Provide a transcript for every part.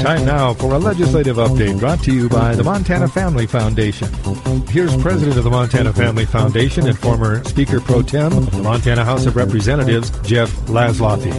Time now for a legislative update brought to you by the Montana Family Foundation. Here's President of the Montana Family Foundation and former Speaker Pro Tem of the Montana House of Representatives, Jeff Laszloffy.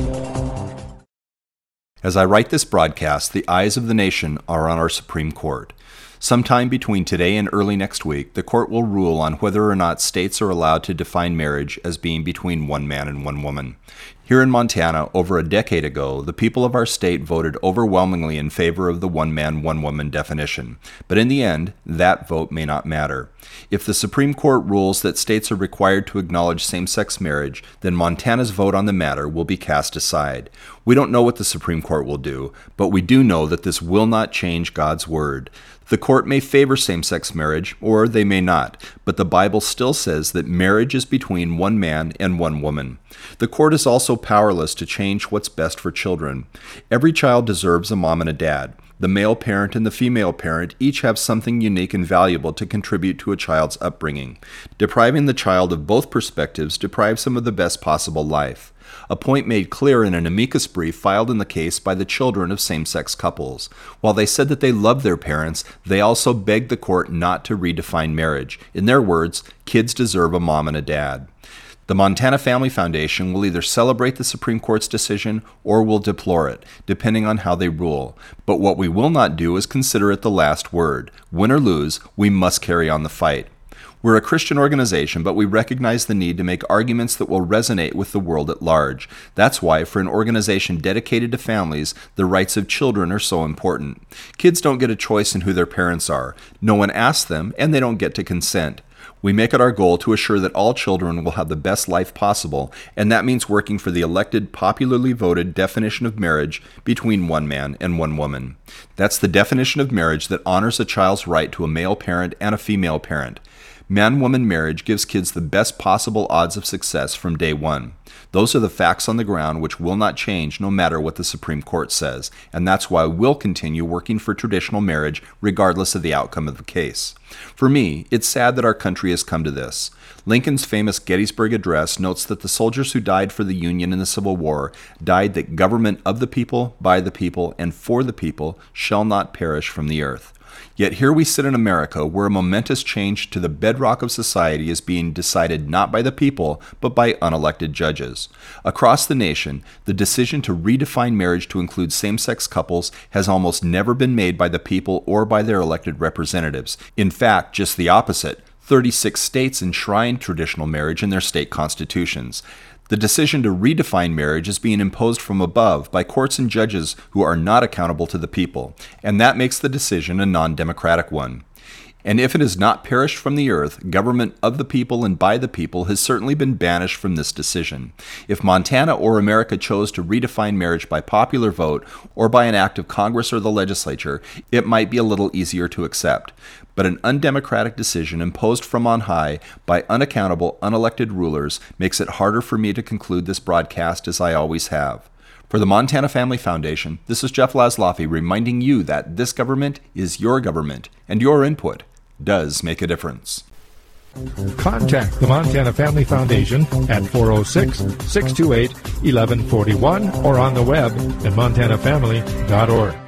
As I write this broadcast, the eyes of the nation are on our Supreme Court. Sometime between today and early next week, the court will rule on whether or not states are allowed to define marriage as being between one man and one woman. Here in Montana, over a decade ago, the people of our state voted overwhelmingly in favor of the one-man, one-woman definition. But in the end, that vote may not matter. If the Supreme Court rules that states are required to acknowledge same-sex marriage, then Montana's vote on the matter will be cast aside. We don't know what the Supreme Court will do, but we do know that this will not change God's word. The court may favor same-sex marriage, or they may not, but the Bible still says that marriage is between one man and one woman. The court is also powerless to change what's best for children. Every child deserves a mom and a dad. The male parent and the female parent each have something unique and valuable to contribute to a child's upbringing. Depriving the child of both perspectives deprives them of the best possible life. A point made clear in an amicus brief filed in the case by the children of same-sex couples. While they said that they loved their parents, they also begged the court not to redefine marriage. In their words, kids deserve a mom and a dad. The Montana Family Foundation will either celebrate the Supreme Court's decision or will deplore it, depending on how they rule. But what we will not do is consider it the last word. Win or lose, we must carry on the fight. We're a Christian organization, but we recognize the need to make arguments that will resonate with the world at large. That's why, for an organization dedicated to families, the rights of children are so important. Kids don't get a choice in who their parents are. No one asks them, and they don't get to consent. We make it our goal to assure that all children will have the best life possible, and that means working for the elected, popularly voted definition of marriage between one man and one woman. That's the definition of marriage that honors a child's right to a male parent and a female parent. Man-woman marriage gives kids the best possible odds of success from day one. Those are the facts on the ground which will not change no matter what the Supreme Court says, and that's why we'll continue working for traditional marriage regardless of the outcome of the case. For me, it's sad that our country has come to this. Lincoln's famous Gettysburg Address notes that the soldiers who died for the Union in the Civil War died that government of the people, by the people, and for the people shall not perish from the earth. Yet here we sit in America where a momentous change to the bedrock of society is being decided not by the people, but by unelected judges. Across the nation, the decision to redefine marriage to include same-sex couples has almost never been made by the people or by their elected representatives. In fact, just the opposite. 36 states enshrine traditional marriage in their state constitutions. The decision to redefine marriage is being imposed from above by courts and judges who are not accountable to the people, and that makes the decision a non-democratic one. And if it has not perished from the earth, government of the people and by the people has certainly been banished from this decision. If Montana or America chose to redefine marriage by popular vote or by an act of Congress or the legislature, it might be a little easier to accept. But an undemocratic decision imposed from on high by unaccountable, unelected rulers makes it harder for me to conclude this broadcast as I always have. For the Montana Family Foundation, this is Jeff Laszloffy reminding you that this government is your government, and your input does make a difference. Contact the Montana Family Foundation at 406-628-1141 or on the web at montanafamily.org.